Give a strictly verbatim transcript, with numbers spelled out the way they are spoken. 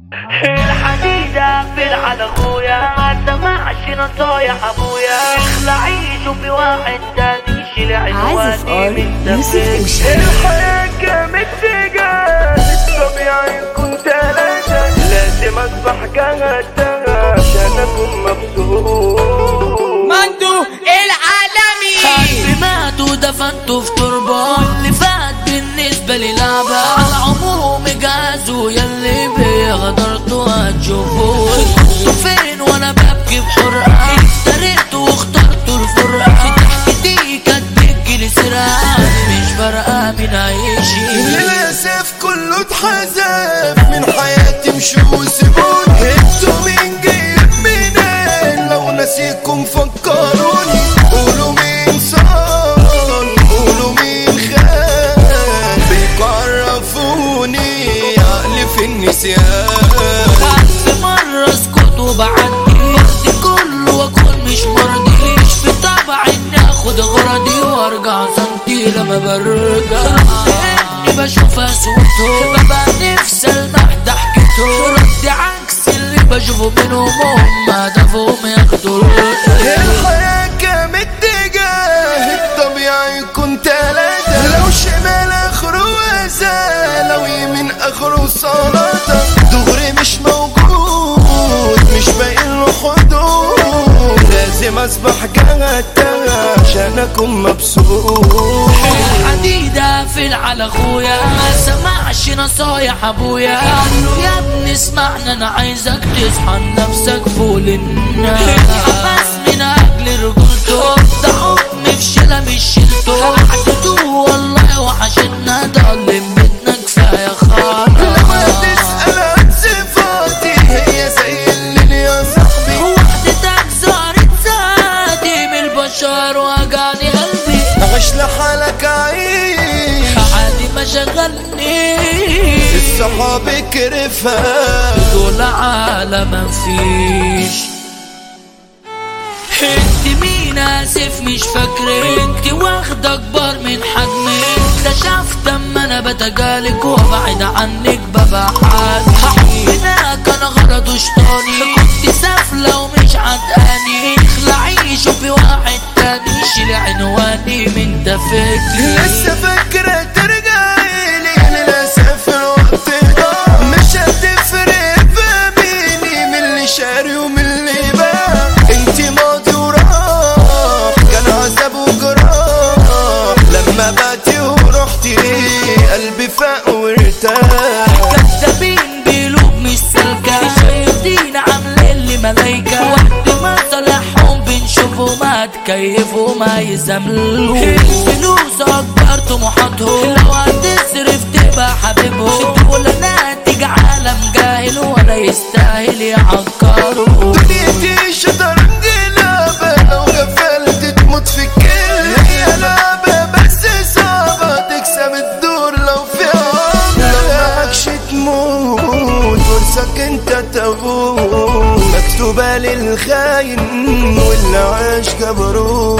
الحديدة في على اخويا ما سمعش نصايح ابويا اخلعي شوفي واحد تاني شيل عنواني من دمك. الحياة كانت سجال الطبيعي كنت ثلاثة لازم اصبح جهتها عشان اكون مبسوط. مندو العالمي حد مات ودفنته في تربة واللي فات بالنسبة لي لعبة على العموم جهزوا يلي بيغدرتوا هتشوفوه. كنتوا فين وانا ببكي بحرقة افترقت واخترت الفرقة ضحكتي كانت بتجيلي سرقة مش فارقة مين هيشيل. للأسف كله اتحذف من حياتي مشوا وسيبوني. انتوا مين جايب منين لو نسيكم فكروني. قولوا مين صان قولوا مين خان بيعرفوني عقلي في النسيان. ألف مرة اسكت وبعدي وقتي كله واكون مش مرضي مش في طبعي اني اخد غرضي وارجع صمتي لما برجع. اني بشوفها صوته ببقى نفسي المح ضحكته ردي عكس اللي بشوفه منهم هم هدفهم ياخدوا. الحياة كانت اتجاه الطبيعي كنت تلاتة لو شمال اخره وزا لو يمين اخره سلطة دغري مش موجود مش باين له حدود لازم اصبح جهتها عشان اكون مبسوط. الحديدة في على اخويا ما سمعش نصايح ابويا قالوا يا ابني اسمعنا انا عايزك تصحى لنفسك فوق الناس. اتحبس من اجل رجولته ده حكم في شيلة مش شيلته حدته والله وحشتنا ضلم بيتنا كفاية خالص. لما تسأل عن صفاتي هي زي الليل يا صاحبي وحدتك زارت ذاتي من البشر وجعني قلبي عيش لحالك عيش عادي ما شغلني الصحاب كرفها دول عالم مفيش. انت مين اسف مش فاكرة انت واخدة اكبر من حجمي اكتشفت اما انا بتجالك وابعد عنك ببقى حالي. حبنا كان غرضه شطاني كنت سافلة ومش عدقاني اخلعي شوفي واحد تاني شيلي عنواني من دفكي. لسه فاكرة ترجعيلي للأسف الوقت ضاع مش هتفرق بيني من اللي شاري ومن اللي باع. انتي ماضي وراح كان عذاب وجراح لما بعتي ورحتي قلبي فاق وارتاح. كذابين بقلوب مش سالكة شايفين عاملين لي ملايكة وقت ما صالحهم بنشوفوا ما تكيفوا ما يزملوا. الفلوس اكبر طموحاتهم لو هتصرف تبقى حبيبهم ولا ناتج عالم جاهل ولا يستاهل يعكروا. دنيتي شطرنج لعبة لو غفلت تموت في الكل هي لعبة بس صعبة تكسب الدور لو في عمر لو معكش تموت فرصك انت تموت مكتوبة للخاين واللي عاش جبروت.